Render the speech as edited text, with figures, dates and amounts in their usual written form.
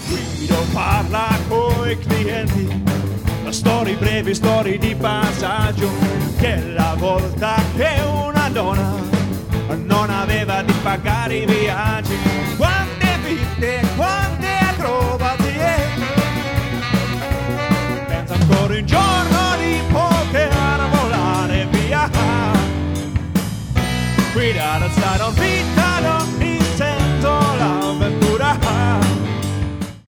Guido parla coi clienti, storie brevi, storie di passaggio, che la volta che una donna non aveva di pagare i viaggi, quante vite, quante acrobazie, pensa ancora un giorno di poter volare via, guidare, stare al vita